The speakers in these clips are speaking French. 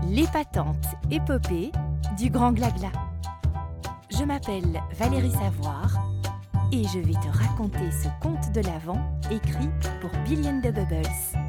L'épatante épopée du Grand Glagla. Je m'appelle Valérie Savoir et je vais te raconter ce conte de l'Avent écrit pour Billy and the Bubbles.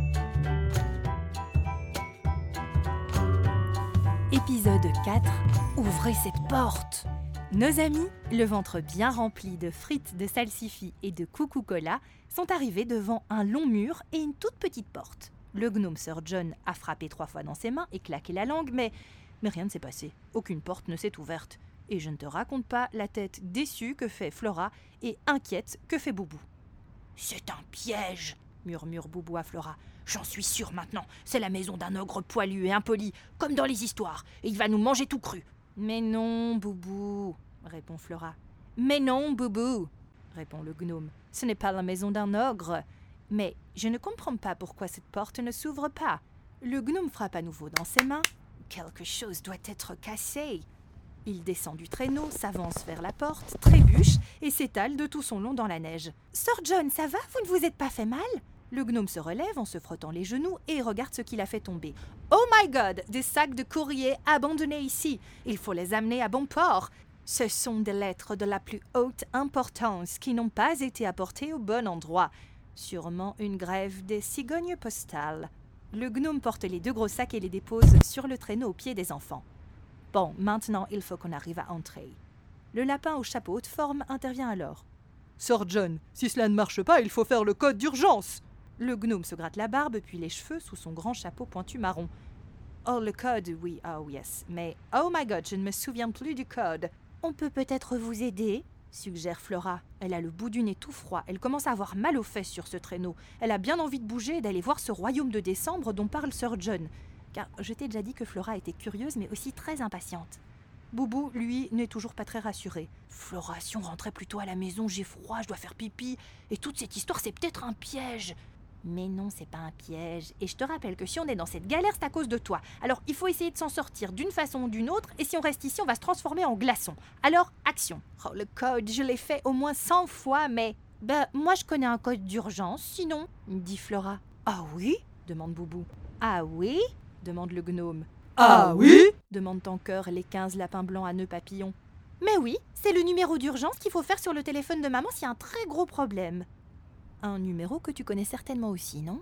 Épisode 4. Ouvrez cette porte! Nos amis, le ventre bien rempli de frites de salsifis et de coucou-cola, sont arrivés devant un long mur et une toute petite porte. Le gnome Sir John a frappé 3 fois dans ses mains et claqué la langue, mais rien ne s'est passé. Aucune porte ne s'est ouverte. Et je ne te raconte pas la tête déçue que fait Flora et inquiète que fait Boubou. « C'est un piège !» murmure Boubou à Flora. « J'en suis sûre maintenant, c'est la maison d'un ogre poilu et impoli, comme dans les histoires, et il va nous manger tout cru. »« Mais non, Boubou !» répond Flora. « Mais non, Boubou !» répond le gnome. « Ce n'est pas la maison d'un ogre. » Mais je ne comprends pas pourquoi cette porte ne s'ouvre pas. Le gnome frappe à nouveau dans ses mains. Quelque chose doit être cassé. Il descend du traîneau, s'avance vers la porte, trébuche et s'étale de tout son long dans la neige. « Sir John, ça va? Vous ne vous êtes pas fait mal ?» Le gnome se relève en se frottant les genoux et regarde ce qu'il a fait tomber. « Oh my God! Des sacs de courrier abandonnés ici. Il faut les amener à bon port. Ce sont des lettres de la plus haute importance qui n'ont pas été apportées au bon endroit. Sûrement une grève des cigognes postales. » Le gnome porte les 2 gros sacs et les dépose sur le traîneau aux pieds des enfants. « Bon, maintenant, il faut qu'on arrive à entrer. » Le lapin au chapeau haute forme intervient alors. « Sir John, si cela ne marche pas, il faut faire le code d'urgence !» Le gnome se gratte la barbe puis les cheveux sous son grand chapeau pointu marron. « Oh, le code, oui, oh yes. Mais, oh my God, je ne me souviens plus du code. On peut peut-être vous aider ?» suggère Flora. Elle a le bout du nez tout froid. Elle commence à avoir mal aux fesses sur ce traîneau. Elle a bien envie de bouger et d'aller voir ce royaume de décembre dont parle Sir John. Car je t'ai déjà dit que Flora était curieuse mais aussi très impatiente. Boubou, lui, n'est toujours pas très rassuré. « Flora, si on rentrait plutôt à la maison, j'ai froid, je dois faire pipi. Et toute cette histoire, c'est peut-être un piège. » Mais non, c'est pas un piège. Et je te rappelle que si on est dans cette galère, c'est à cause de toi. Alors, il faut essayer de s'en sortir d'une façon ou d'une autre. Et si on reste ici, on va se transformer en glaçon. Alors, action. Oh, le code, je l'ai fait au moins 100 fois, mais... moi, je connais un code d'urgence, sinon, dit Flora. Ah oui? Demande Boubou. Ah oui? Demande le gnome. Ah oui? Demandent en chœur les 15 lapins blancs à nœuds papillons. Mais oui, c'est le numéro d'urgence qu'il faut faire sur le téléphone de maman s'il y a un très gros problème. Un numéro que tu connais certainement aussi, non?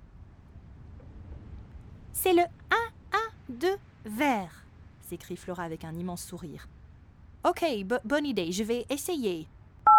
C'est le 112 vert, s'écrie Flora avec un immense sourire. Ok, bonne idée, je vais essayer.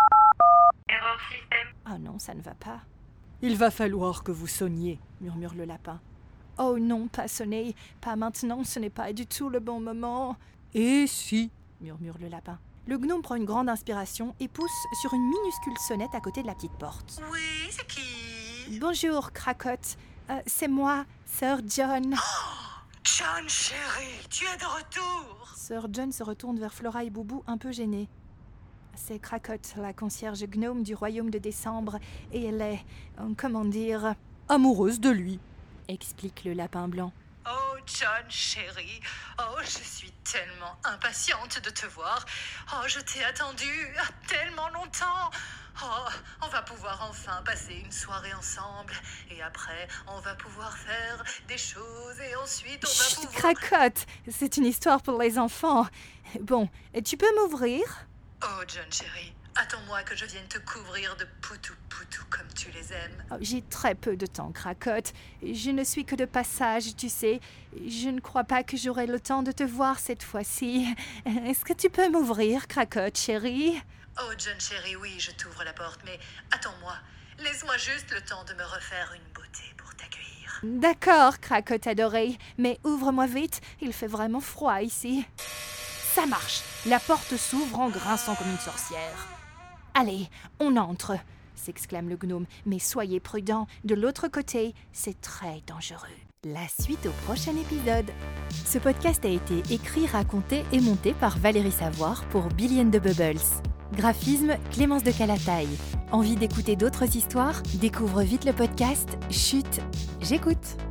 Erreur système. Oh non, ça ne va pas. Il va falloir que vous sonniez, murmure le lapin. Oh non, pas sonner, pas maintenant, ce n'est pas du tout le bon moment. Et si, murmure le lapin. Le gnome prend une grande inspiration et pousse sur une minuscule sonnette à côté de la petite porte. Oui, c'est qui? Bonjour, Cracotte. C'est moi, Sir John. Oh, John, chérie, tu es de retour. Sir John se retourne vers Flora et Boubou, un peu gêné. C'est Cracotte, la concierge gnome du royaume de décembre, et elle est, comment dire... amoureuse de lui, explique le lapin blanc. Oh, John, chérie, oh, je suis tellement impatiente de te voir. Oh, je t'ai attendu tellement longtemps. Oh, on va pouvoir enfin passer une soirée ensemble. Et après, on va pouvoir faire des choses. Et ensuite, on va pouvoir... Cracotte, c'est une histoire pour les enfants. Bon, tu peux m'ouvrir? Oh, John, chérie, attends-moi que je vienne te couvrir de poutou-poutou comme tu les aimes. Oh, j'ai très peu de temps, Cracotte. Je ne suis que de passage, tu sais. Je ne crois pas que j'aurai le temps de te voir cette fois-ci. Est-ce que tu peux m'ouvrir, Cracotte, chérie? Oh, John, chérie, oui, je t'ouvre la porte, mais attends-moi. Laisse-moi juste le temps de me refaire une beauté pour t'accueillir. D'accord, Cracotte adorée, mais ouvre-moi vite, il fait vraiment froid ici. Ça marche. La porte s'ouvre en grinçant comme une sorcière. Allez, on entre, s'exclame le gnome. Mais soyez prudents, de l'autre côté, c'est très dangereux. La suite au prochain épisode. Ce podcast a été écrit, raconté et monté par Valérie Savoir pour Billy and the Bubbles. Graphisme, Clémence de Calataille. Envie d'écouter d'autres histoires? Découvre vite le podcast Chut, j'écoute.